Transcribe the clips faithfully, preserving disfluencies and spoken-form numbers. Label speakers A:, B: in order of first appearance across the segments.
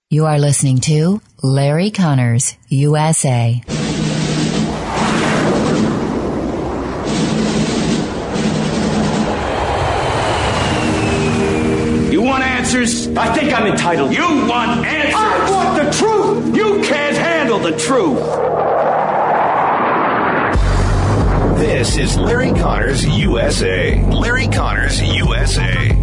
A: You are listening to Larry Connors, U S A.
B: You want answers?
C: I think I'm entitled.
B: You want answers?
C: I want the truth!
B: You can't handle the truth!
D: This is Larry Connors, U S A. Larry Connors, U S A.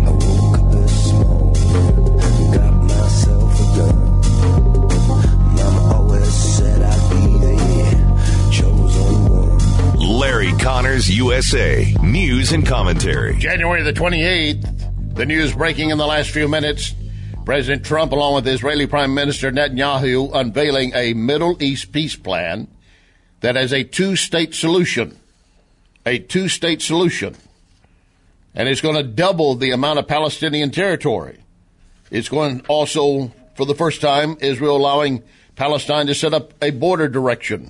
D: Larry Connors, U S A. News and commentary.
E: January the twenty-eighth, the news breaking in the last few minutes. President Trump, along with Israeli Prime Minister Netanyahu, unveiling a Middle East peace plan that has a two-state solution. A two-state solution. And it's going to double the amount of Palestinian territory. It's going also, for the first time, Israel allowing Palestine to set up a border direction.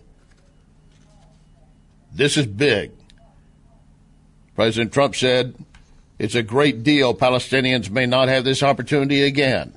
E: This is big. President Trump said, it's a great deal. Palestinians may not have this opportunity again.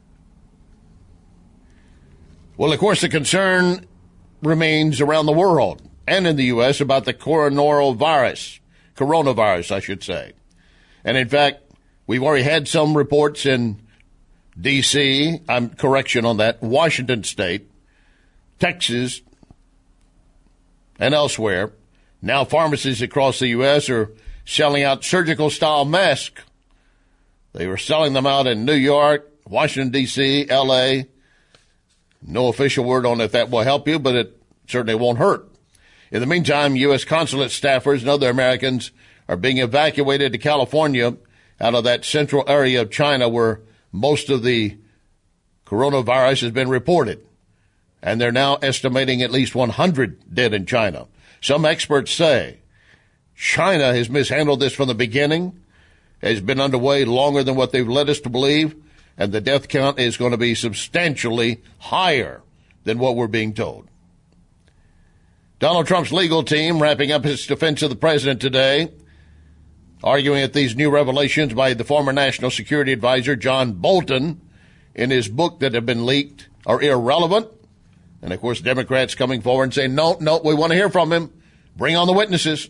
E: Well, of course, the concern remains around the world and in the U S about the coronavirus, coronavirus, I should say. And in fact, we've already had some reports in D C, I'm correction on that, Washington State, Texas, and elsewhere. Now pharmacies across the U S are selling out surgical-style masks. They were selling them out in New York, Washington, D C, L A. No official word on if that will help you, but it certainly won't hurt. In the meantime, U S consulate staffers and other Americans are being evacuated to California out of that central area of China where most of the coronavirus has been reported. And they're now estimating at least one hundred dead in China. Some experts say China has mishandled this from the beginning, has been underway longer than what they've led us to believe, and the death count is going to be substantially higher than what we're being told. Donald Trump's legal team wrapping up his defense of the president today, arguing that these new revelations by the former National Security Advisor John Bolton in his book that have been leaked are irrelevant. And, of course, Democrats coming forward and saying, no, no, we want to hear from him. Bring on the witnesses.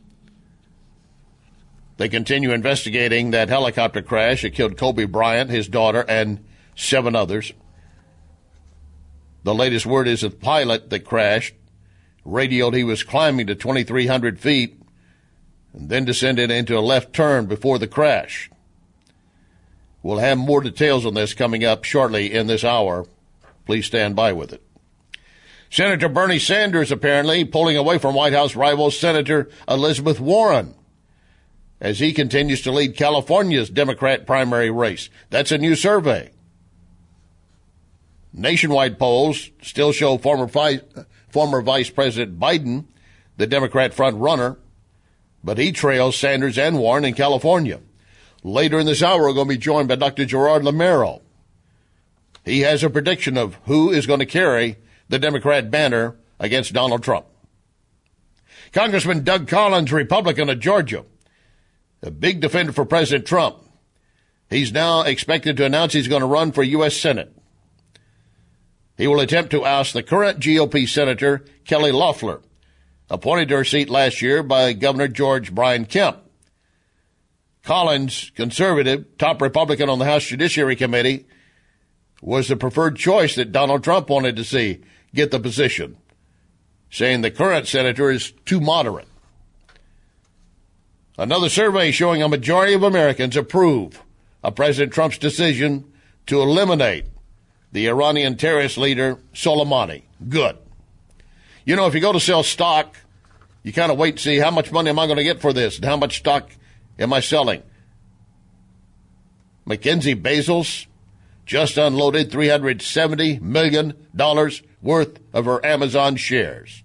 E: They continue investigating that helicopter crash that killed Kobe Bryant, his daughter, and seven others. The latest word is the pilot that crashed radioed he was climbing to twenty-three hundred feet and then descended into a left turn before the crash. We'll have more details on this coming up shortly in this hour. Please stand by with it. Senator Bernie Sanders apparently pulling away from White House rival Senator Elizabeth Warren as he continues to lead California's Democrat primary race. That's a new survey. Nationwide polls still show former Vice, former Vice President Biden, the Democrat front runner, but he trails Sanders and Warren in California. Later in this hour, we're going to be joined by Doctor Gerard Lameiro. He has a prediction of who is going to carry the Democrat banner against Donald Trump. Congressman Doug Collins, Republican of Georgia, a big defender for President Trump. He's now expected to announce he's going to run for U S Senate. He will attempt to oust the current G O P Senator Kelly Loeffler, appointed to her seat last year by Governor George Brian Kemp. Collins, conservative, top Republican on the House Judiciary Committee, was the preferred choice that Donald Trump wanted to see get the position, saying the current senator is too moderate. Another survey showing a majority of Americans approve of President Trump's decision to eliminate the Iranian terrorist leader Soleimani. Good. You know, if you go to sell stock, you kind of wait and see how much money am I going to get for this and how much stock am I selling. Mackenzie Bezos just unloaded three hundred seventy million dollars worth of her Amazon shares.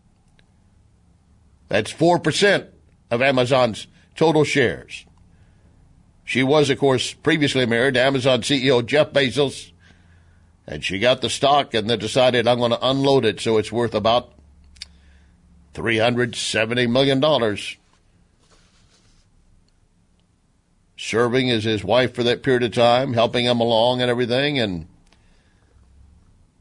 E: That's four percent of Amazon's total shares. She was, of course, previously married to Amazon C E O Jeff Bezos, and she got the stock and then decided I'm going to unload it so it's worth about three hundred seventy million dollars. Serving as his wife for that period of time, helping him along and everything, and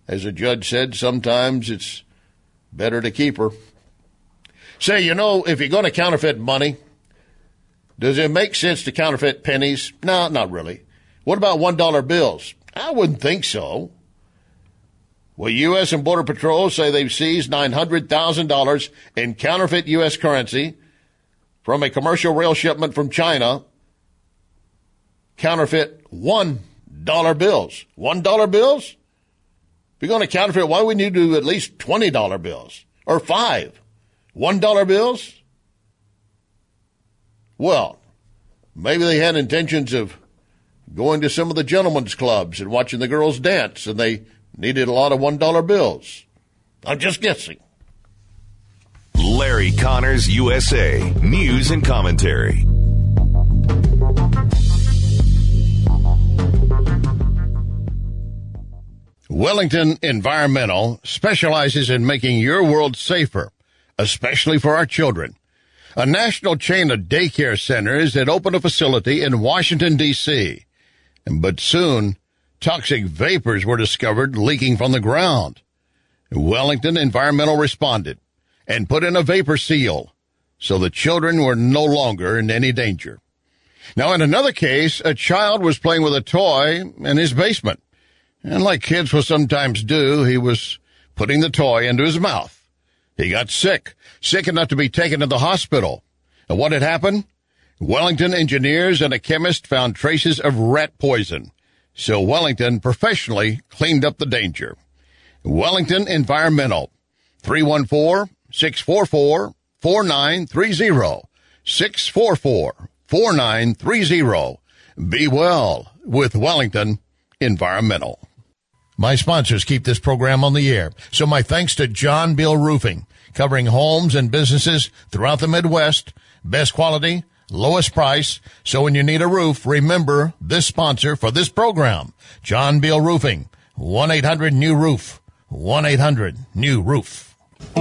E: As a judge said, sometimes it's better to keep her. Say, you know, if you're going to counterfeit money, does it make sense to counterfeit pennies? No, not really. What about one dollar bills? I wouldn't think so. Well, U S and Border Patrol say they've seized nine hundred thousand dollars in counterfeit U S currency from a commercial rail shipment from China. Counterfeit one dollar bills. one dollar bills? If you're going to counterfeit, why would you do at least twenty dollar bills? Or five? one dollar bills? Well, maybe they had intentions of going to some of the gentlemen's clubs and watching the girls dance, and they needed a lot of one dollar bills. I'm just guessing.
D: Larry Connors, U S A. News and commentary.
E: Wellington Environmental specializes in making your world safer, especially for our children. A national chain of daycare centers had opened a facility in Washington, D C, but soon toxic vapors were discovered leaking from the ground. Wellington Environmental responded and put in a vapor seal, so the children were no longer in any danger. Now, in another case, a child was playing with a toy in his basement, and like kids will sometimes do, he was putting the toy into his mouth. He got sick, sick enough to be taken to the hospital. And what had happened? Wellington engineers and a chemist found traces of rat poison, so Wellington professionally cleaned up the danger. Wellington Environmental, three one four, six four four, four nine three zero, six four four, four nine three zero. Be well with Wellington Environmental. My sponsors keep this program on the air, so my thanks to John Beal Roofing, covering homes and businesses throughout the Midwest. Best quality, lowest price. So when you need a roof, remember this sponsor for this program, John Beal Roofing, one eight hundred new roof, one eight hundred new roof.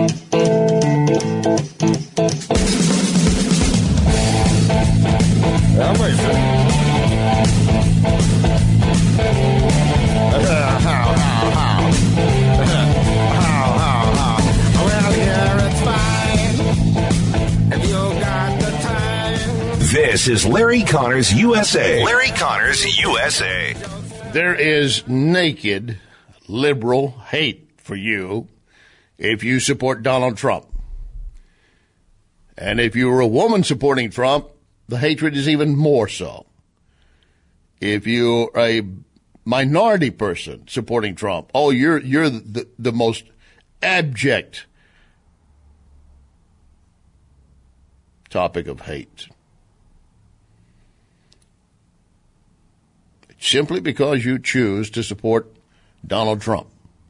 D: This is Larry Connors, U S A. Larry Connors, U S A.
E: There is naked liberal hate for you if you support Donald Trump. And if you were a woman supporting Trump, the hatred is even more so. If you're a minority person supporting Trump, oh, you're you're the, the most abject topic of hate. Simply because you choose to support Donald Trump.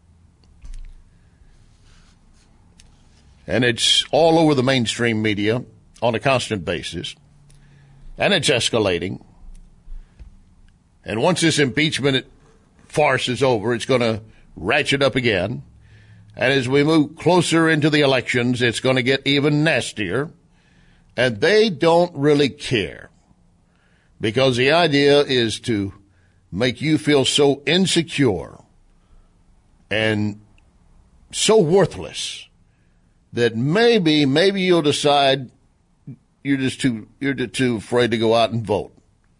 E: And it's all over the mainstream media on a constant basis. And it's escalating. And once this impeachment farce is over, it's going to ratchet up again. And as we move closer into the elections, it's going to get even nastier. And they don't really care. Because the idea is to make you feel so insecure and so worthless that maybe, maybe you'll decide you're just too, you're too afraid to go out and vote.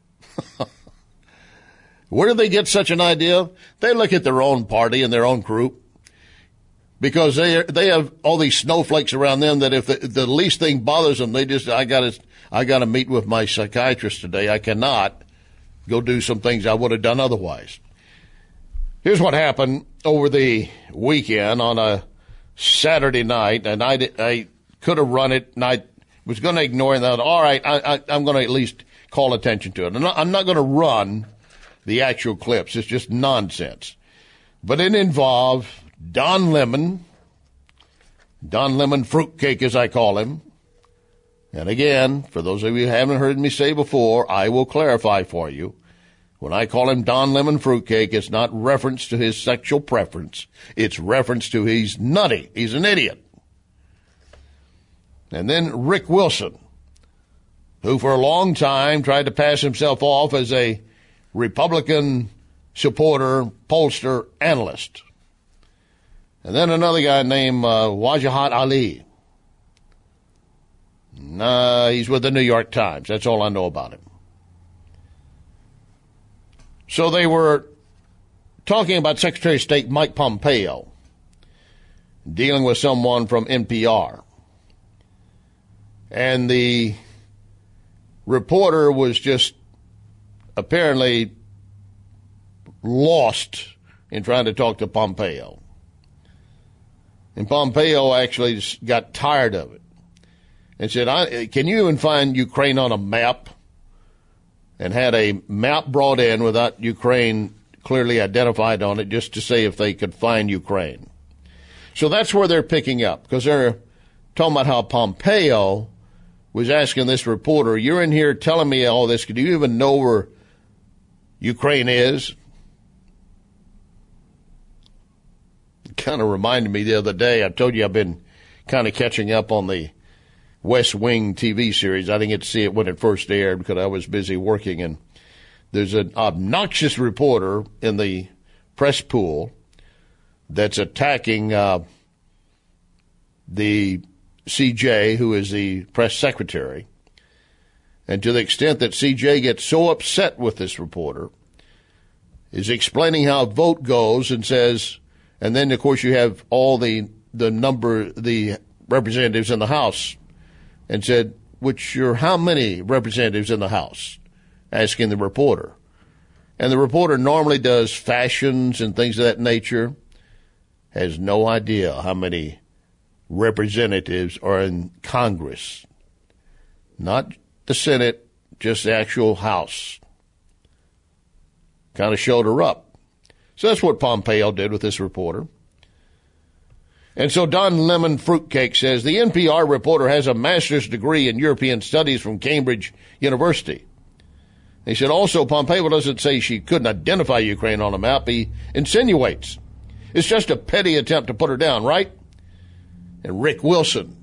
E: Where do they get such an idea? They look at their own party and their own group because they they have all these snowflakes around them that if the, the least thing bothers them, they just, I gotta, I gotta meet with my psychiatrist today. I cannot go do some things I would have done otherwise. Here's what happened over the weekend on a Saturday night, and I, I could have run it, and I was going to ignore it. And I thought, all right, I, I, I'm going to at least call attention to it. I'm not, I'm not going to run the actual clips. It's just nonsense. But it involved Don Lemon, Don Lemon Fruitcake, as I call him. And again, for those of you who haven't heard me say before, I will clarify for you. When I call him Don Lemon Fruitcake, it's not reference to his sexual preference. It's reference to he's nutty. He's an idiot. And then Rick Wilson, who for a long time tried to pass himself off as a Republican supporter, pollster, analyst. And then another guy named uh, Wajahat Ali. Nah, he's with the New York Times. That's all I know about him. So they were talking about Secretary of State Mike Pompeo dealing with someone from N P R. And the reporter was just apparently lost in trying to talk to Pompeo. And Pompeo actually got tired of it and said, I, can you even find Ukraine on a map? And had a map brought in without Ukraine clearly identified on it just to say if they could find Ukraine. So that's where they're picking up, because they're talking about how Pompeo was asking this reporter, you're in here telling me all this, do you even know where Ukraine is? It kind of reminded me the other day, I told you I've been kind of catching up on the West Wing T V series. I didn't get to see it when it first aired because I was busy working, and there's an obnoxious reporter in the press pool that's attacking uh, the C J, who is the press secretary. And to the extent that C J gets so upset with this reporter, is explaining how a vote goes and says, and then, of course, you have all the, the number, the representatives in the House, and said, which are how many representatives in the House? Asking the reporter. And the reporter normally does fashions and things of that nature, has no idea how many representatives are in Congress. Not the Senate, just the actual House. Kind of showed her up. So that's what Pompeo did with this reporter. And so Don Lemon Fruitcake says, the N P R reporter has a master's degree in European studies from Cambridge University. He said, also, Pompeo doesn't say she couldn't identify Ukraine on a map. He insinuates. It's just a petty attempt to put her down, right? And Rick Wilson,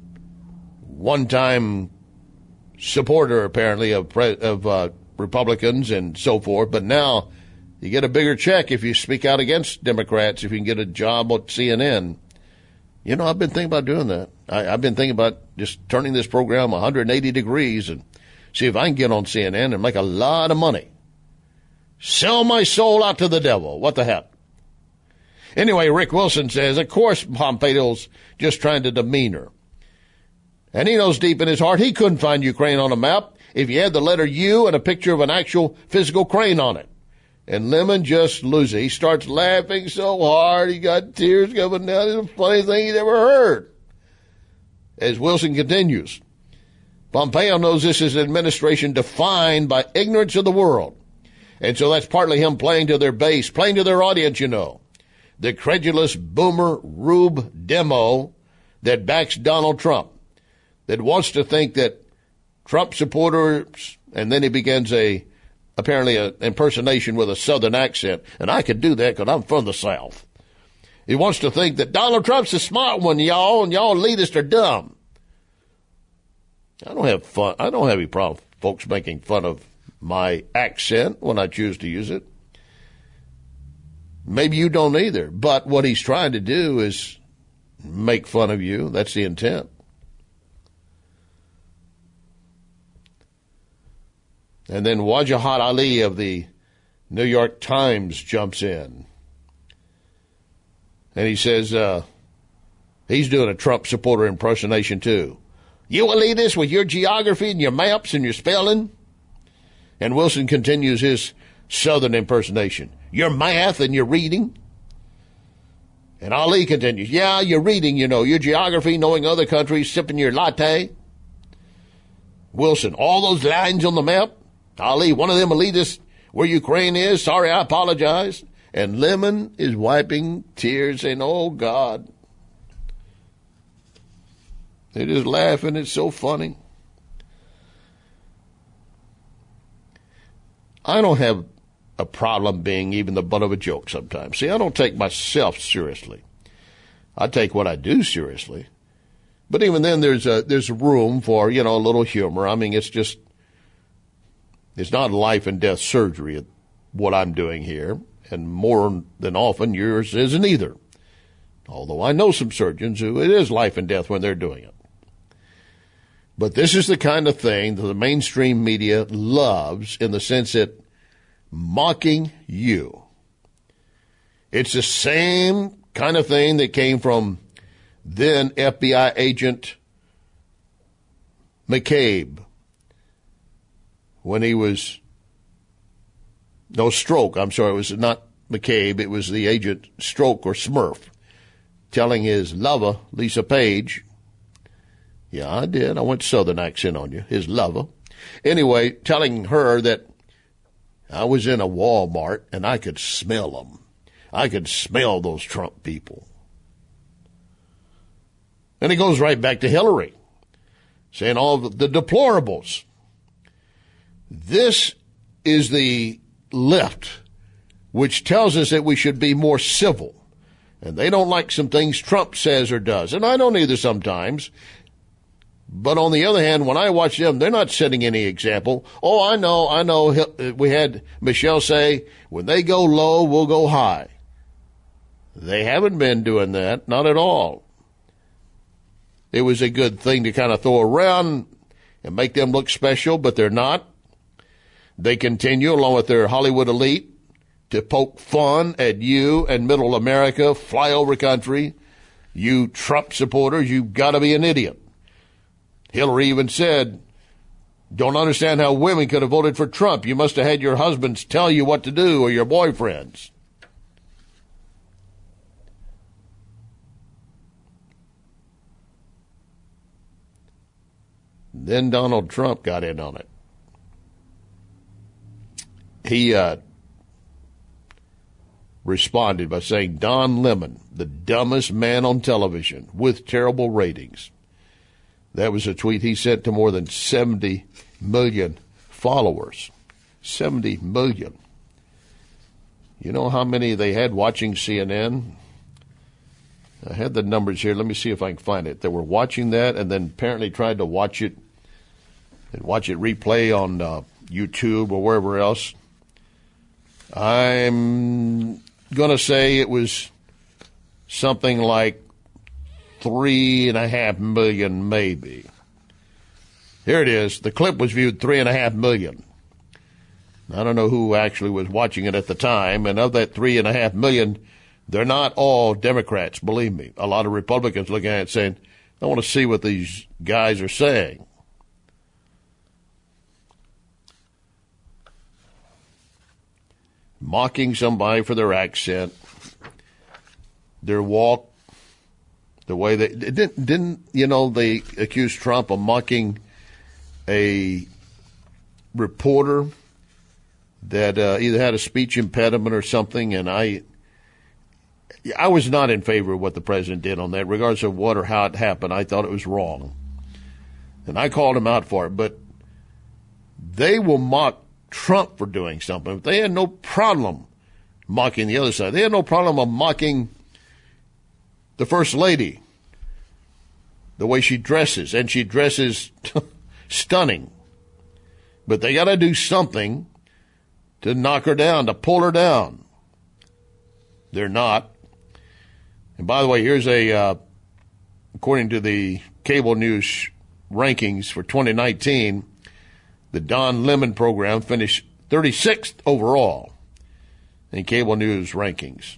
E: one-time supporter, apparently, of, of uh, Republicans and so forth, but now you get a bigger check if you speak out against Democrats, if you can get a job at C N N. You know, I've been thinking about doing that. I, I've been thinking about just turning this program one hundred eighty degrees and see if I can get on C N N and make a lot of money. Sell my soul out to the devil. What the heck? Anyway, Rick Wilson says, of course Pompeo's just trying to demean her. And he knows deep in his heart he couldn't find Ukraine on a map if you had the letter U and a picture of an actual physical crane on it. And Lemon just loses it. He starts laughing so hard, he got tears coming down. It's the funniest thing he'd ever heard. As Wilson continues, Pompeo knows this is an administration defined by ignorance of the world. And so that's partly him playing to their base, playing to their audience, you know. The credulous boomer rube demo that backs Donald Trump, that wants to think that Trump supporters, and then he begins a apparently an impersonation with a southern accent, and I could do that because I'm from the South. He wants to think that Donald Trump's the smart one, y'all, and y'all elitists are dumb. I don't have fun. I don't have any problem with folks making fun of my accent when I choose to use it. Maybe you don't either, but what he's trying to do is make fun of you. That's the intent. And then Wajahat Ali of the New York Times jumps in. And he says, uh, he's doing a Trump supporter impersonation too. You elitists with your geography and your maps and your spelling. And Wilson continues his southern impersonation. Your math and your reading. And Ali continues, yeah, your reading, you know, your geography, knowing other countries, sipping your latte. Wilson, all those lines on the map. Ali, one of them elitists where Ukraine is. Sorry, I apologize. And Lemon is wiping tears saying, oh, God. They're just laughing. It's so funny. I don't have a problem being even the butt of a joke sometimes. See, I don't take myself seriously. I take what I do seriously. But even then, there's a, there's room for, you know, a little humor. I mean, it's just, it's not life and death surgery, what I'm doing here. And more than often, yours isn't either. Although I know some surgeons who it is life and death when they're doing it. But this is the kind of thing that the mainstream media loves, in the sense that mocking you. It's the same kind of thing that came from then F B I agent McCabe when he was, no, Stroke, I'm sorry, it was not McCabe, it was the agent Stroke or Smurf, telling his lover, Lisa Page, yeah, I did, I went Southern accent on you, his lover, anyway, telling her that I was in a Walmart and I could smell them. I could smell those Trump people. And he goes right back to Hillary, saying all the deplorables. This is the left, which tells us that we should be more civil. And they don't like some things Trump says or does. And I don't either sometimes. But on the other hand, when I watch them, they're not setting any example. Oh, I know, I know. We had Michelle say, when they go low, we'll go high. They haven't been doing that, not at all. It was a good thing to kind of throw around and make them look special, but they're not. They continue, along with their Hollywood elite, to poke fun at you and middle America, flyover country. You Trump supporters, you've got to be an idiot. Hillary even said, don't understand how women could have voted for Trump. You must have had your husbands tell you what to do, or your boyfriends. Then Donald Trump got in on it. He uh, responded by saying, Don Lemon, the dumbest man on television, with terrible ratings. That was a tweet he sent to more than seventy million followers. seventy million. You know how many they had watching C N N? I had the numbers here. Let me see if I can find it. They were watching that and then apparently tried to watch it and watch it replay on uh, YouTube or wherever else. I'm going to say it was something like three and a half million, maybe. Here it is. The clip was viewed three and a half million. I don't know who actually was watching it at the time, and of that three and a half million, they're not all Democrats, believe me. A lot of Republicans looking at it saying, I want to see what these guys are saying. Mocking somebody for their accent, their walk, the way they didn't, didn't, you know, they accused Trump of mocking a reporter that uh, either had a speech impediment or something, and I, I was not in favor of what the president did on that, regardless of what or how it happened. I thought it was wrong, and I called him out for it. But they will mock Trump for doing something. They had no problem mocking the other side. They had no problem of mocking the First Lady, the way she dresses, and she dresses stunning. But they got to do something to knock her down, to pull her down. They're not. And by the way, here's a, uh, according to the cable news rankings for twenty nineteen, the Don Lemon program finished thirty-sixth overall in cable news rankings.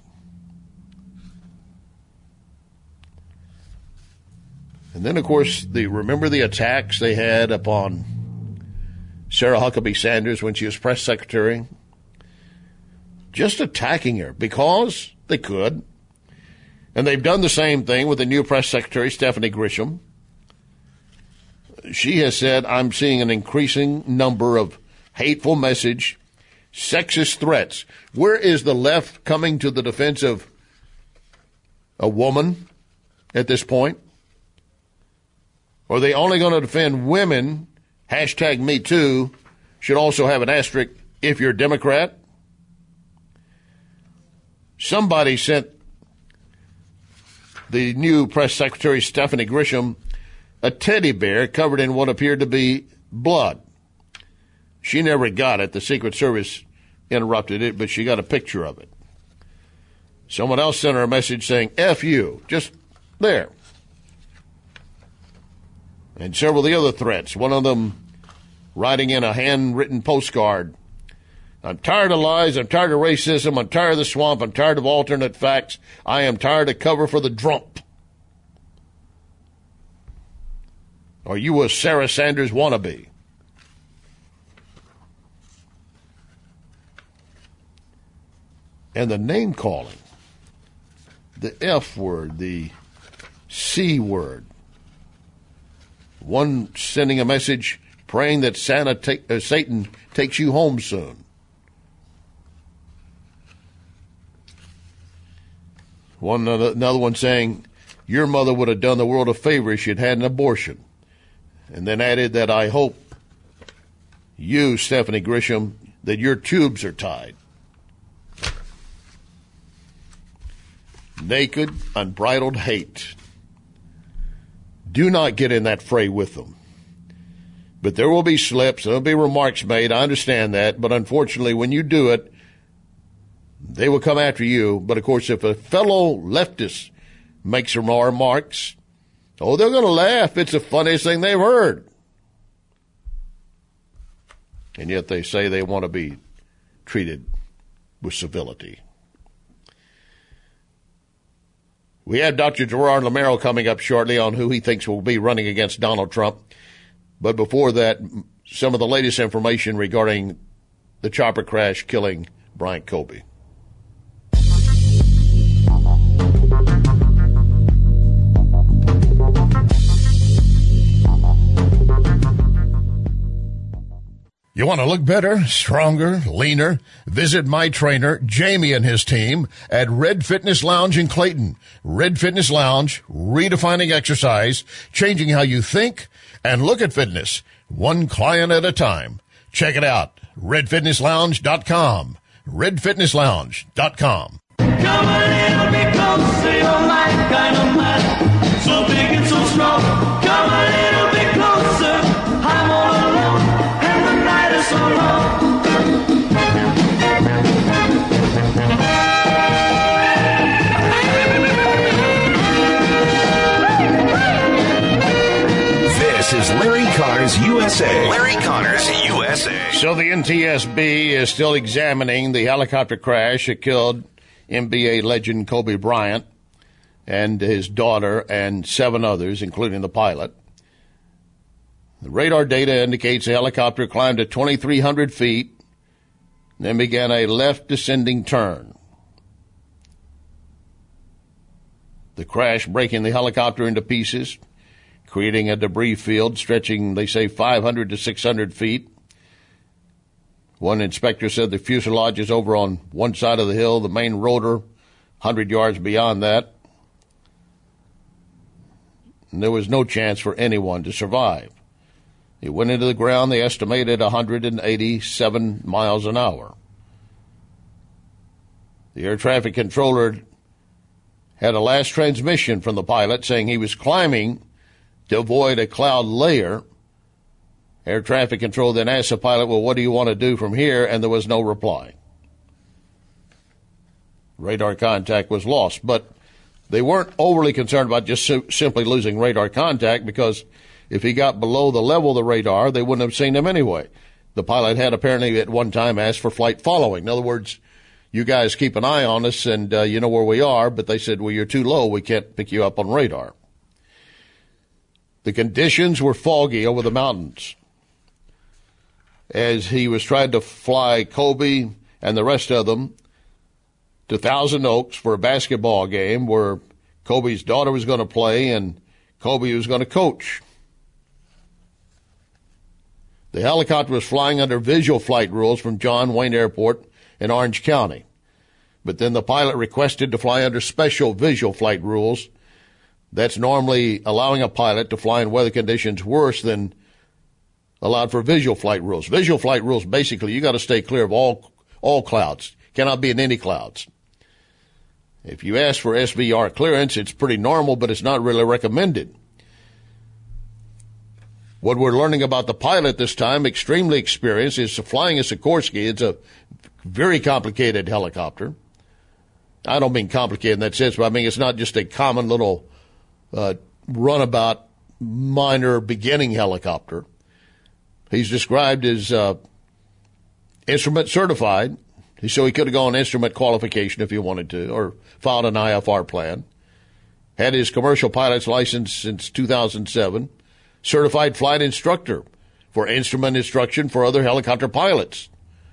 E: And then, of course, the remember the attacks they had upon Sarah Huckabee Sanders when she was press secretary? Just attacking her because they could. And they've done the same thing with the new press secretary, Stephanie Grisham. She has said, I'm seeing an increasing number of hateful message, sexist threats. Where is the left coming to the defense of a woman at this point? Are they only going to defend women? Hashtag Me Too should also have an asterisk if you're a Democrat. Somebody sent the new press secretary, Stephanie Grisham, a teddy bear covered in what appeared to be blood. She never got it. The Secret Service interrupted it, but she got a picture of it. Someone else sent her a message saying, F you, just there. And several of the other threats, one of them writing in a handwritten postcard, I'm tired of lies, I'm tired of racism, I'm tired of the swamp, I'm tired of alternate facts, I am tired of cover for the Trump. Are you a Sarah Sanders wannabe? And the name calling, the F word, the C word. One sending a message praying that Santa take, uh, Satan takes you home soon. One another one saying, your mother would have done the world a favor if she'd had an abortion. And then added that I hope you, Stephanie Grisham, that your tubes are tied. Naked, unbridled hate. Do not get in that fray with them. But there will be slips, there will be remarks made, I understand that, but unfortunately when you do it, they will come after you. But of course, if a fellow leftist makes some remarks, oh, they're going to laugh. It's the funniest thing they've heard. And yet they say they want to be treated with civility. We have Doctor Gerard Lamero coming up shortly on who he thinks will be running against Donald Trump. But before that, some of the latest information regarding the chopper crash killing Bryant Colby. You want to look better, stronger, leaner? Visit my trainer, Jamie, and his team at Red Fitness Lounge in Clayton. Red Fitness Lounge, redefining exercise, changing how you think and look at fitness, one client at a time. Check it out, red fitness lounge dot com. red fitness lounge dot com.
F: Come a little bit closer, you're my kind of man, so big and so strong. Come a little bit closer, I'm all alone, and the night is so long.
D: This is Larry Connors U S A. Larry Connors U S A.
E: So the N T S B is still examining the helicopter crash that killed N B A legend Kobe Bryant and his daughter and seven others, including the pilot. The radar data indicates the helicopter climbed to twenty-three hundred feet, then began a left descending turn. The crash breaking the helicopter into pieces, creating a debris field stretching, they say, five hundred to six hundred feet. One inspector said the fuselage is over on one side of the hill, the main rotor one hundred yards beyond that. And there was no chance for anyone to survive. It went into the ground, they estimated one hundred eighty-seven miles an hour. The air traffic controller had a last transmission from the pilot saying he was climbing to avoid a cloud layer. Air traffic control then asked the pilot, well, what do you want to do from here? And there was no reply. Radar contact was lost, but they weren't overly concerned about just su- simply losing radar contact, because if he got below the level of the radar, they wouldn't have seen him anyway. The pilot had apparently at one time asked for flight following. In other words, you guys keep an eye on us and uh, you know where we are, but they said, well, you're too low, we can't pick you up on radar. The conditions were foggy over the mountains as he was trying to fly Kobe and the rest of them to Thousand Oaks for a basketball game where Kobe's daughter was going to play and Kobe was going to coach. The helicopter was flying under visual flight rules from John Wayne Airport in Orange County. But then the pilot requested to fly under special visual flight rules. That's normally allowing a pilot to fly in weather conditions worse than allowed for visual flight rules. Visual flight rules, basically, you got to stay clear of all all clouds. Cannot be in any clouds. If you ask for S V R clearance, it's pretty normal, but it's not really recommended. What we're learning about the pilot this time, extremely experienced, is flying a Sikorsky. It's a very complicated helicopter. I don't mean complicated in that sense, but I mean it's not just a common little uh, runabout minor beginning helicopter. He's described as uh, instrument certified, so he could have gone instrument qualification if he wanted to, or filed an I F R plan. Had his commercial pilot's license since two thousand seven, certified flight instructor for instrument instruction for other helicopter pilots.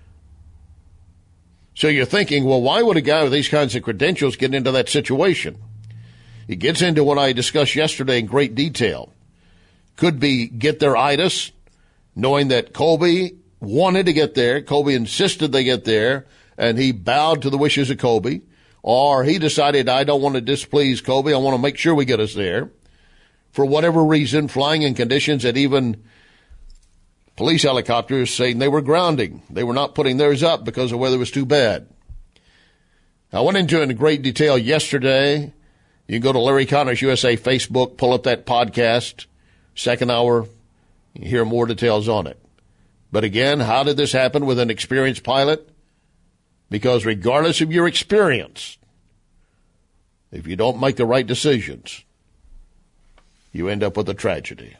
E: So you're thinking, well, why would a guy with these kinds of credentials get into that situation? He gets into what I discussed yesterday in great detail. Could be get their itis, knowing that Colby wanted to get there, Colby insisted they get there, and he bowed to the wishes of Colby. Or he decided, I don't want to displease Colby, I want to make sure we get us there. For whatever reason, flying in conditions that even police helicopters saying they were grounding. They were not putting theirs up because the weather was too bad. I went into it in great detail yesterday. You can go to Larry Connors U S A Facebook, pull up that podcast, second hour, you hear more details on it. But again, how did this happen with an experienced pilot? Because regardless of your experience, if you don't make the right decisions, you end up with a tragedy.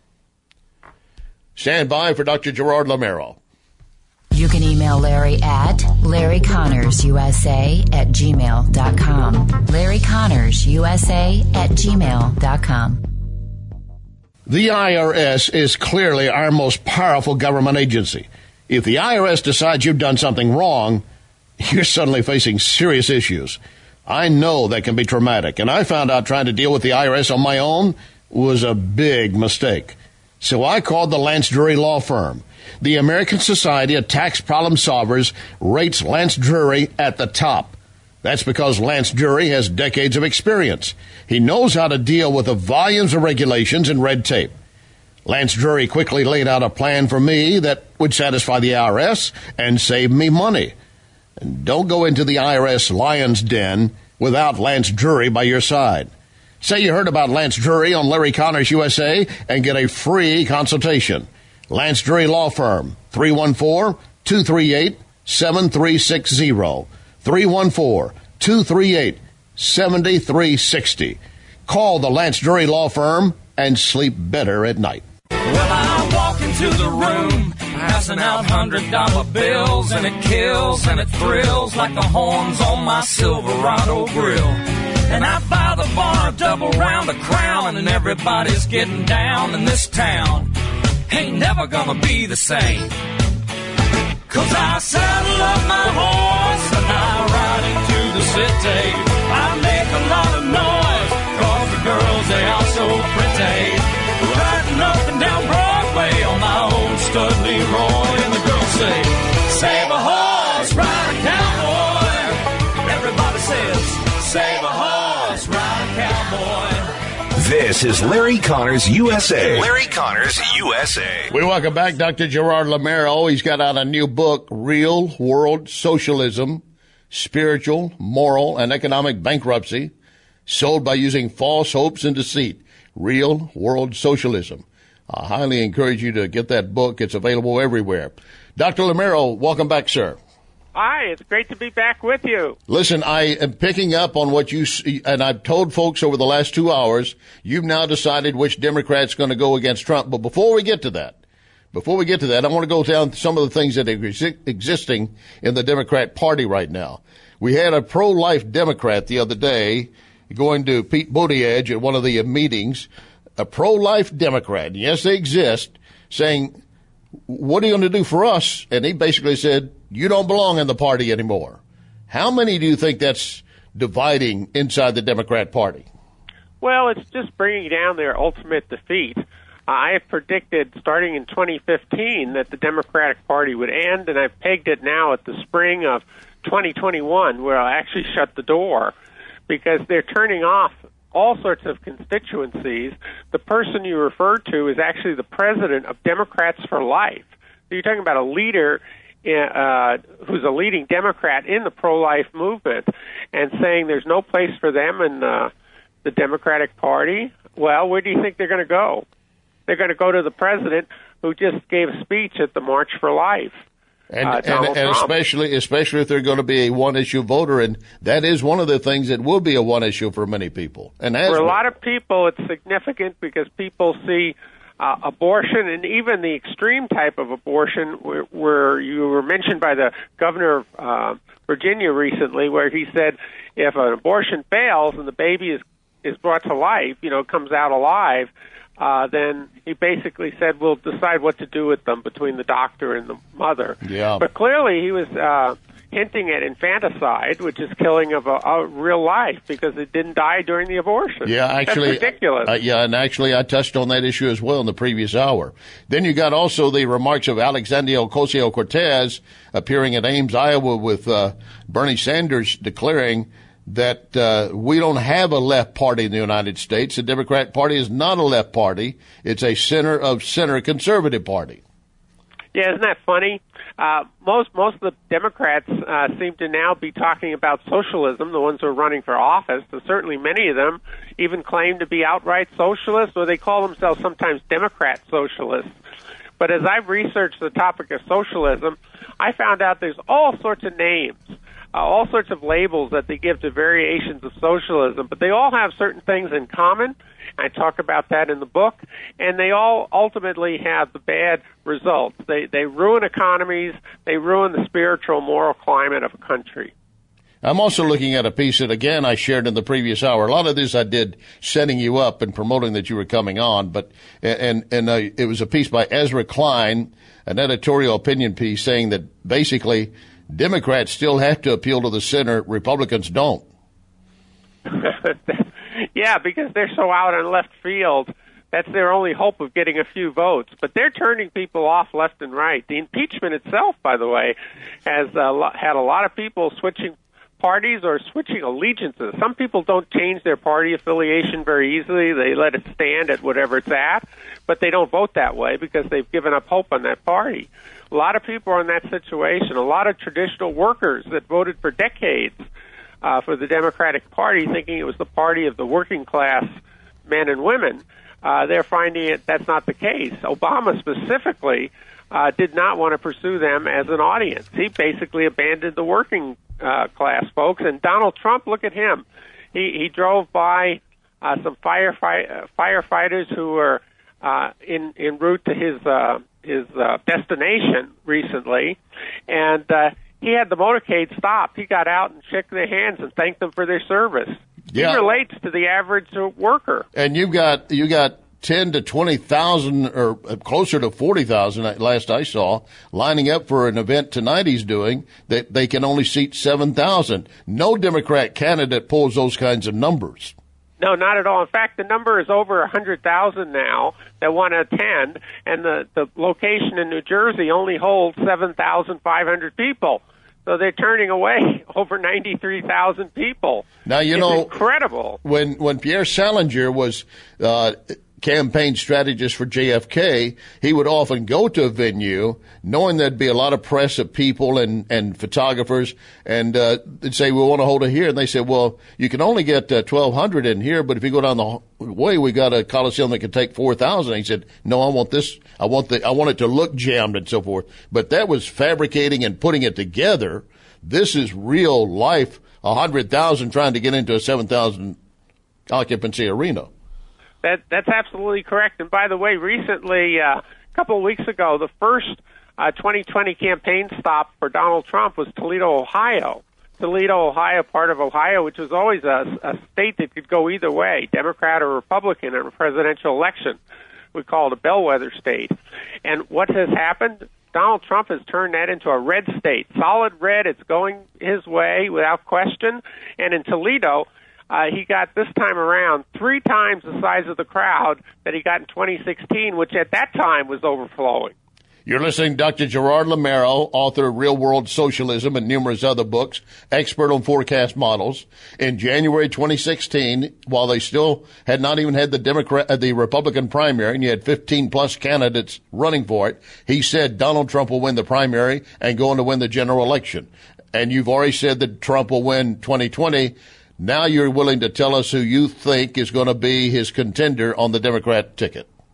E: Stand by for Doctor Gerard Lamero.
A: You can email Larry at Larry Connors U S A at gmail dot com. Larry Connors U S A at gmail dot com.
E: The I R S is clearly our most powerful government agency. If the I R S decides you've done something wrong, you're suddenly facing serious issues. I know that can be traumatic, and I found out trying to deal with the I R S on my own was a big mistake. So I called the Lance Drury Law Firm. The American Society of Tax Problem Solvers rates Lance Drury at the top. That's because Lance Drury has decades of experience. He knows how to deal with the volumes of regulations and red tape. Lance Drury quickly laid out a plan for me that would satisfy the I R S and save me money. And don't go into the I R S lion's den without Lance Drury by your side. Say you heard about Lance Drury on Larry Connors U S A and get a free consultation. Lance Drury Law Firm, three one four, two three eight, seven three six zero. three one four, two three eight, seven three six zero. Call the Lance Drury Law Firm and sleep better at night.
G: Well, I walk into the room, passing out hundred dollar bills, and it kills and it thrills like the horns on my Silverado grill. And I buy the bar a double round of Crown, and everybody's getting down in this town. Ain't never gonna be the same. Cause I saddle up my horse and I ride into the city. I make a lot of noise, cause the girls, they are so pretty. Riding up and down Broadway on my old stud Leroy, and the girls say, save a horse, ride a cowboy. Everybody says, save a horse, ride a cowboy.
D: This is Larry Connors U S A. Larry Connors U S A.
E: We welcome back Doctor Gerard Lamero. He's got out a new book, Real World Socialism, Spiritual, Moral, and Economic Bankruptcy, sold by using false hopes and deceit. Real World Socialism. I highly encourage you to get that book. It's available everywhere. Doctor Lamero, welcome back, sir.
H: Hi, it's great to be back with you.
E: Listen, I am picking up on what you see, and I've told folks over the last two hours, you've now decided which Democrat's going to go against Trump. But before we get to that, before we get to that, I want to go down some of the things that are exi- existing in the Democrat Party right now. We had a pro-life Democrat the other day going to Pete Buttigieg at one of the meetings, a pro-life Democrat, yes, they exist, saying, what are you going to do for us? And he basically said, you don't belong in the party anymore. How many do you think that's dividing inside the Democrat Party?
H: Well, it's just bringing down their ultimate defeat. Uh, I have predicted starting in twenty fifteen that the Democratic Party would end, and I've pegged it now at the spring of twenty twenty-one, where I'll actually shut the door, because they're turning off all sorts of constituencies. The person you refer to is actually the president of Democrats for Life. So you're talking about a leader uh, who's a leading Democrat in the pro-life movement, and saying there's no place for them in uh, the Democratic Party. Well, where do you think they're going to go? They're going to go to the president who just gave a speech at the March for Life.
E: And,
H: uh,
E: and,
H: Donald
E: and
H: Trump.
E: especially, especially if they're going to be a one-issue voter, and that is one of the things that will be a one-issue for many people. And has
H: For a
E: been.
H: lot of people, it's significant because people see uh, abortion and even the extreme type of abortion where, where you were mentioned by the governor of uh, Virginia recently, where he said if an abortion fails and the baby is, is brought to life, you know, comes out alive, Uh, then he basically said, we'll decide what to do with them between the doctor and the mother.
E: Yeah.
H: But clearly he was uh, hinting at infanticide, which is killing of a, a real life because it didn't die during the abortion.
E: Yeah, actually,
H: That's ridiculous.
E: Uh, yeah, and actually, I touched on that issue as well in the previous hour. Then you got also the remarks of Alexandria Ocasio-Cortez appearing at Ames, Iowa, with uh, Bernie Sanders declaring that uh, we don't have a left party in the United States. The Democratic Party is not a left party. It's a center of center conservative party.
H: Yeah, isn't that funny? Uh, most most of the Democrats uh, seem to now be talking about socialism, the ones who are running for office. So certainly many of them even claim to be outright socialists, or they call themselves sometimes Democrat socialists. But as I've researched the topic of socialism, I found out there's all sorts of names, uh, all sorts of labels that they give to variations of socialism, but they all have certain things in common. I talk about that in the book, and they all ultimately have the bad results. They they ruin economies, they ruin the spiritual, moral climate of a country.
E: I'm also looking at a piece that, again, I shared in the previous hour. A lot of this I did setting you up and promoting that you were coming on, but and and uh, it was a piece by Ezra Klein, an editorial opinion piece, saying that basically Democrats still have to appeal to the center, Republicans don't.
H: Yeah, because they're so out in left field. That's their only hope of getting a few votes. But they're turning people off left and right. The impeachment itself, by the way, has uh, had a lot of people switching parties or switching allegiances. Some people don't change their party affiliation very easily. They let it stand at whatever it's at, but they don't vote that way because they've given up hope on that party. A lot of people are in that situation. A lot of traditional workers that voted for decades uh, for the Democratic Party, thinking it was the party of the working class men and women, uh, they're finding it that's not the case. Obama specifically uh, did not want to pursue them as an audience. He basically abandoned the working uh, class folks. And Donald Trump, look at him. He, he drove by uh, some firefight, uh, firefighters who were uh, in, en route to his uh, his uh, destination recently, and uh, he had the motorcade stopped. He got out and shook their hands and thanked them for their service.
E: Yeah.
H: He relates to the average worker.
E: And you got you got ten to twenty thousand, or closer to forty thousand, last I saw, lining up for an event tonight he's doing that they can only seat seven thousand. No Democrat candidate pulls those kinds of numbers.
H: No, not at all. In fact, the number is over one hundred thousand now that want to attend, and the, the location in New Jersey only holds seven thousand five hundred people. So they're turning away over ninety-three thousand people.
E: Now, you
H: it's
E: know,
H: incredible.
E: When, when Pierre Salinger was uh, campaign strategist for J F K, he would often go to a venue knowing there'd be a lot of press of people and, and photographers, and uh, they'd say, we want to hold it here. And they said, well, you can only get uh, twelve hundred in here, but if you go down the way, we got a Coliseum that can take four thousand. He said, no, I want this. I want the, I want it to look jammed and so forth. But that was fabricating and putting it together. This is real life, one hundred thousand trying to get into a seven thousand occupancy arena.
H: That, that's absolutely correct. And by the way, recently, uh, a couple of weeks ago, the first uh, twenty twenty campaign stop for Donald Trump was Toledo, Ohio. Toledo, Ohio, part of Ohio, which was always a, a state that could go either way, Democrat or Republican in a presidential election. We call it a bellwether state. And what has happened? Donald Trump has turned that into a red state, solid red. It's going his way without question. And in Toledo, Uh, he got this time around three times the size of the crowd that he got in twenty sixteen, which at that time was overflowing.
E: You're listening to Doctor Gerard Lamero, author of Real World Socialism and numerous other books, expert on forecast models. In January twenty sixteen, while they still had not even had the Democrat, uh, the Republican primary, and you had fifteen plus candidates running for it, he said Donald Trump will win the primary and go on to win the general election. And you've already said that Trump will win twenty twenty. Now you're willing to tell us who you think is going to be his contender on the Democrat ticket.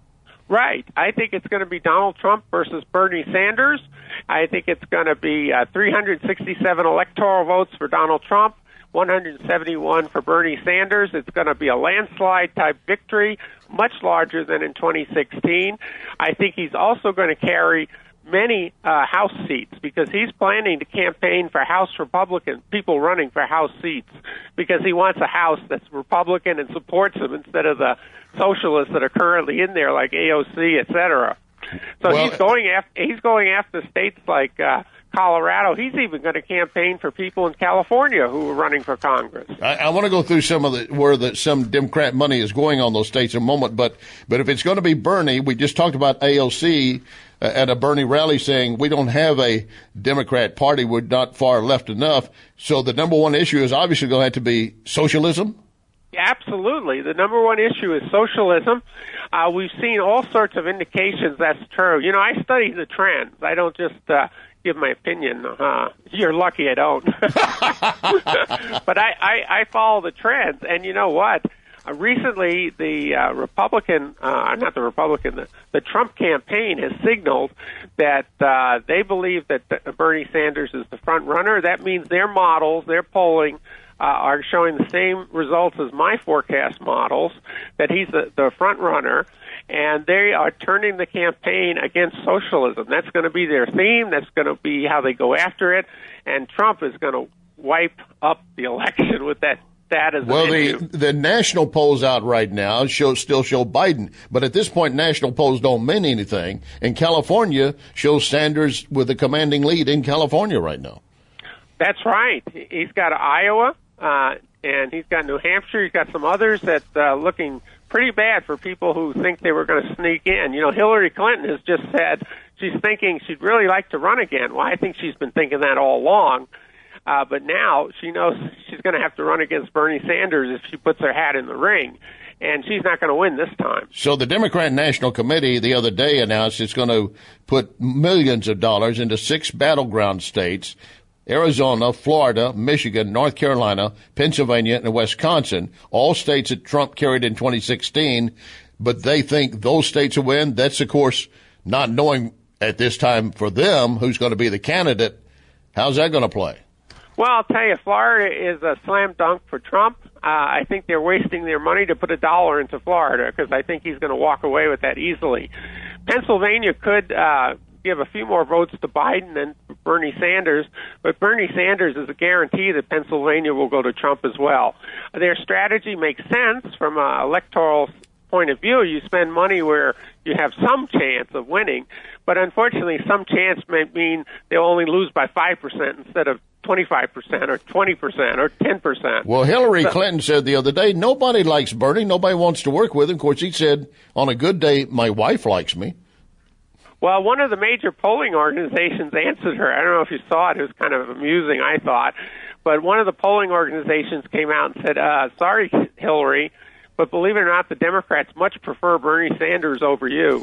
H: Right. I think it's going to be Donald Trump versus Bernie Sanders. I think it's going to be uh, three hundred sixty-seven electoral votes for Donald Trump, one hundred seventy-one for Bernie Sanders. It's going to be a landslide-type victory, much larger than in twenty sixteen. I think he's also going to carry many uh, House seats because he's planning to campaign for House Republican, people running for House seats, because he wants a House that's Republican and supports him instead of the socialists that are currently in there, like A O C, et cetera. So well, he's going after he's going after states like uh, Colorado. He's even going to campaign for people in California who are running for Congress.
E: I, I want to go through some of the where the, some Democrat money is going on those states in a moment, but but if it's going to be Bernie, we just talked about A O C uh, at a Bernie rally saying we don't have a Democrat party, we're not far left enough. So the number one issue is obviously going to have to be socialism.
H: Absolutely. The number one issue is socialism. Uh, we've seen all sorts of indications that's true. You know, I study the trends. I don't just uh, give my opinion. Uh, you're lucky I don't. But I, I, I follow the trends. And you know what? Uh, recently, the uh, Republican, uh, not the Republican, the, the Trump campaign has signaled that uh, they believe that the, Bernie Sanders is the front runner. That means their models, their polling, Uh, are showing the same results as my forecast models, that he's the, the front runner, and they are turning the campaign against socialism. That's going to be their theme. That's going to be how they go after it, and Trump is going to wipe up the election with that. That is
E: well, the the national polls out right now show still show Biden, but at this point, national polls don't mean anything. And California shows Sanders with a commanding lead in California right now.
H: That's right. He's got Iowa. Uh, and he's got New Hampshire. He's got some others that uh, looking pretty bad for people who think they were going to sneak in. You know, Hillary Clinton has just said she's thinking she'd really like to run again. Well, I think she's been thinking that all along. Uh, but now she knows she's going to have to run against Bernie Sanders if she puts her hat in the ring. And she's not going to win this time.
E: So the Democrat National Committee the other day announced it's going to put millions of dollars into six battleground states: Arizona, Florida, Michigan, North Carolina, Pennsylvania, and Wisconsin, all states that Trump carried in twenty sixteen, but they think those states will win. That's, of course, not knowing at this time for them who's going to be the candidate. How's that going to play?
H: Well, I'll tell you, Florida is a slam dunk for Trump. Uh, I think they're wasting their money to put a dollar into Florida because I think he's going to walk away with that easily. Pennsylvania could uh give a few more votes to Biden than Bernie Sanders, but Bernie Sanders is a guarantee that Pennsylvania will go to Trump as well. Their strategy makes sense from an electoral point of view. You spend money where you have some chance of winning, but unfortunately some chance may mean they'll only lose by five percent instead of twenty-five percent or twenty percent or ten percent.
E: Well, Hillary so, Clinton said the other day, nobody likes Bernie, nobody wants to work with him. Of course, he said, on a good day, my wife likes me.
H: Well, one of the major polling organizations answered her. I don't know if you saw it. It was kind of amusing, I thought. But one of the polling organizations came out and said, uh, sorry, Hillary, but believe it or not, the Democrats much prefer Bernie Sanders over you.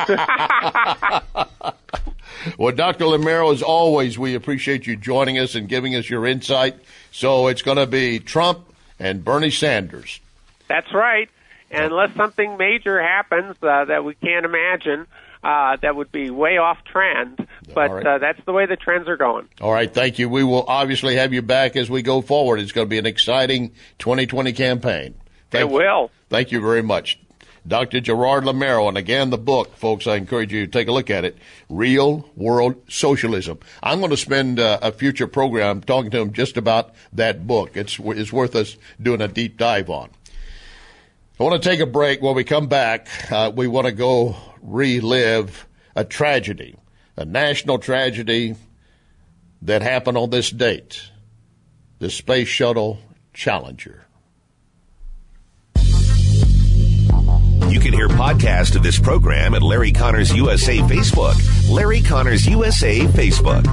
E: Well, Doctor Lamero, as always, we appreciate you joining us and giving us your insight. So it's going to be Trump and Bernie Sanders.
H: That's right. And unless something major happens uh, that we can't imagine, Uh, that would be way off trend, but right. uh, that's the way the trends are going.
E: All right, thank you. We will obviously have you back as we go forward. It's going to be an exciting twenty twenty campaign. Thank
H: it will.
E: Thank you very much. Doctor Gerard Lamero, and again, the book, folks, I encourage you to take a look at it, Real World Socialism. I'm going to spend uh, a future program talking to him just about that book. It's, it's worth us doing a deep dive on. I want to take a break. When we come back, uh, we want to go relive a tragedy, a national tragedy that happened on this date, the Space Shuttle Challenger.
D: You can hear podcast of this program at Larry Connors U S A Facebook. Larry Connors U S A Facebook.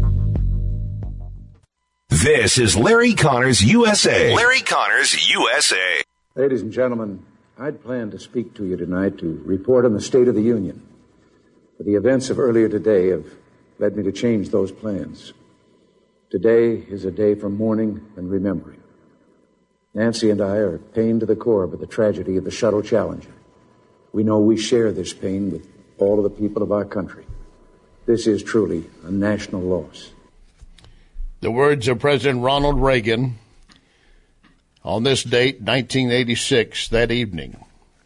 D: This is Larry Connors U S A. Larry Connors U S A.
I: Ladies and gentlemen, I'd planned to speak to you tonight to report on the State of the Union. But the events of earlier today have led me to change those plans. Today is a day for mourning and remembering. Nancy and I are pained to the core by the tragedy of the Shuttle Challenger. We know we share this pain with all of the people of our country. This is truly a national loss.
E: The words of President Ronald Reagan on this date, nineteen eighty-six, that evening.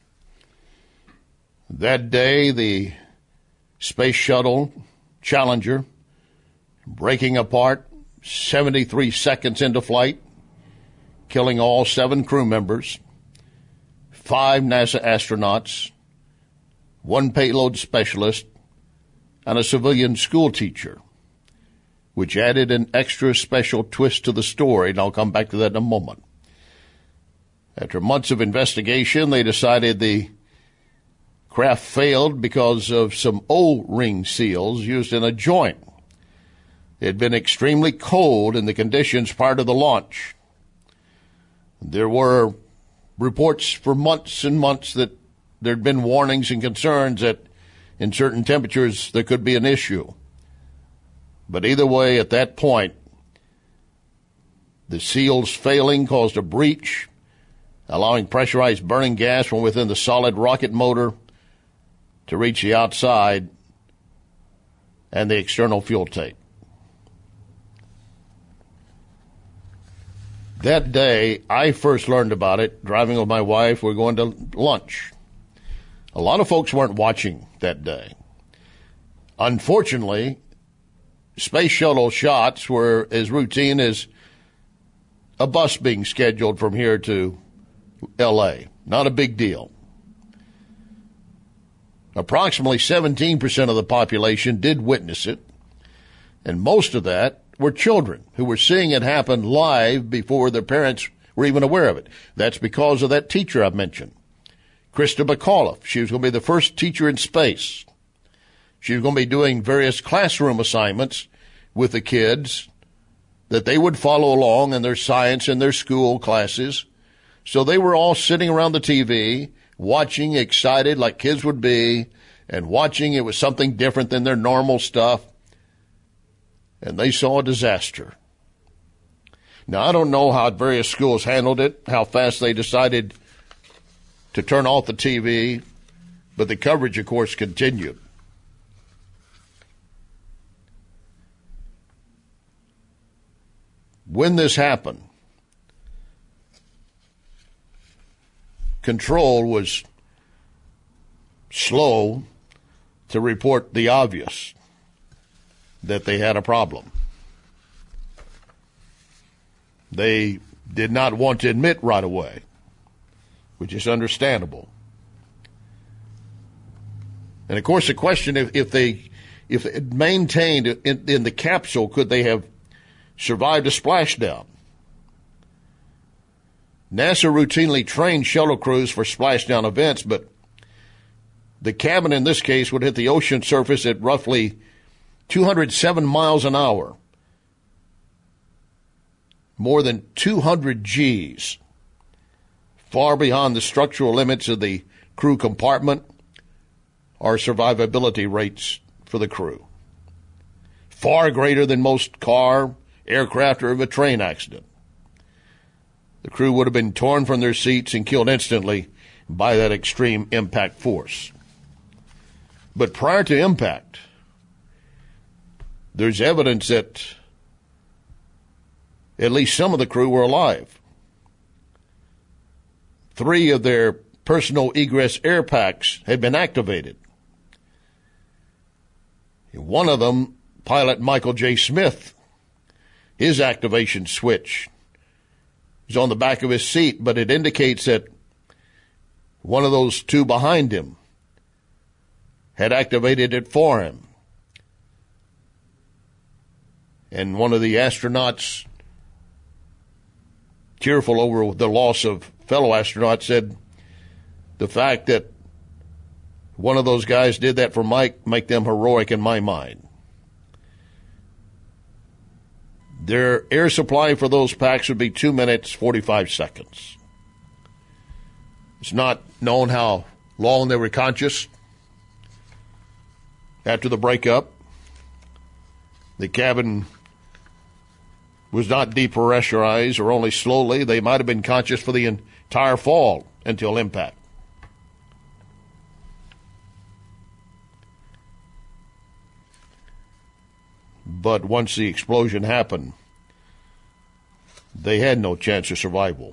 E: That day, the Space Shuttle Challenger breaking apart seventy-three seconds into flight, killing all seven crew members, five NASA astronauts, one payload specialist, and a civilian school teacher, which added an extra special twist to the story, and I'll come back to that in a moment. After months of investigation, they decided the craft failed because of some O-ring seals used in a joint. It had been extremely cold in the conditions prior to the launch. There were reports for months and months that there had been warnings and concerns that in certain temperatures there could be an issue. But either way, at that point, the seals failing caused a breach, allowing pressurized burning gas from within the solid rocket motor to reach the outside and the external fuel tank. That day, I first learned about it driving with my wife. We were going to lunch. A lot of folks weren't watching that day. Unfortunately, space shuttle shots were as routine as a bus being scheduled from here to L A. Not a big deal. Approximately seventeen percent of the population did witness it, and most of that were children who were seeing it happen live before their parents were even aware of it. That's because of that teacher I mentioned, Krista McAuliffe. She was going to be the first teacher in space. She was going to be doing various classroom assignments with the kids that they would follow along in their science and their school classes. So they were all sitting around the T V, watching, excited like kids would be, and watching. It was something different than their normal stuff. And they saw a disaster. Now, I don't know how various schools handled it, how fast they decided to turn off the T V, but the coverage, of course, continued. When this happened, control was slow to report the obvious, that they had a problem. They did not want to admit right away, which is understandable. And of course, the question if, if they if it maintained in, in the capsule, could they have survived a splashdown? NASA routinely trained shuttle crews for splashdown events, but the cabin in this case would hit the ocean surface at roughly two hundred seven miles an hour, more than two hundred G's, far beyond the structural limits of the crew compartment or survivability rates for the crew, far greater than most car, aircraft, or of a train accident. The crew would have been torn from their seats and killed instantly by that extreme impact force. But prior to impact, there's evidence that at least some of the crew were alive. Three of their personal egress air packs had been activated. One of them, pilot Michael J. Smith, his activation switch is on the back of his seat, but it indicates that one of those two behind him had activated it for him. And one of the astronauts, tearful over the loss of fellow astronauts, said the fact that one of those guys did that for Mike make them heroic in my mind. Their air supply for those packs would be two minutes, forty-five seconds. It's not known how long they were conscious after the breakup. The cabin was not depressurized or only slowly. They might have been conscious for the entire fall until impact. But once the explosion happened, they had no chance of survival.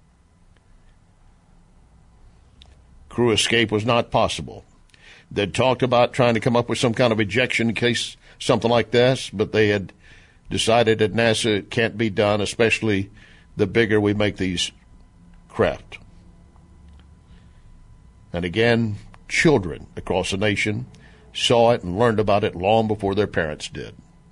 E: Crew escape was not possible. They'd talked about trying to come up with some kind of ejection in case something like this, but they had decided at NASA it can't be done, especially the bigger we make these craft. And again, children across the nation saw it and learned about it long before their parents did.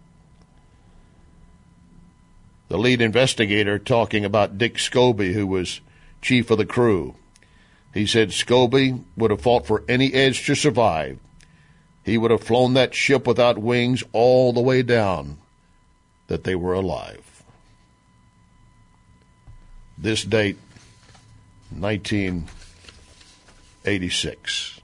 E: The lead investigator talking about Dick Scobie, who was chief of the crew, he said Scobie would have fought for any edge to survive. He would have flown that ship without wings all the way down, that they were alive. This date, nineteen eighty-six.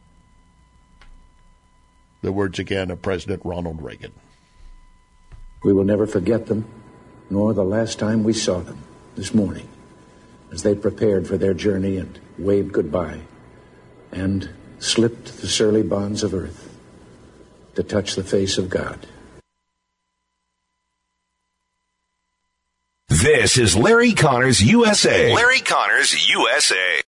E: The words again of President Ronald Reagan.
I: We will never forget them, nor the last time we saw them this morning, as they prepared for their journey and waved goodbye and slipped the surly bonds of earth to touch the face of God.
D: This is Larry Connors U S A. Larry Connors U S A.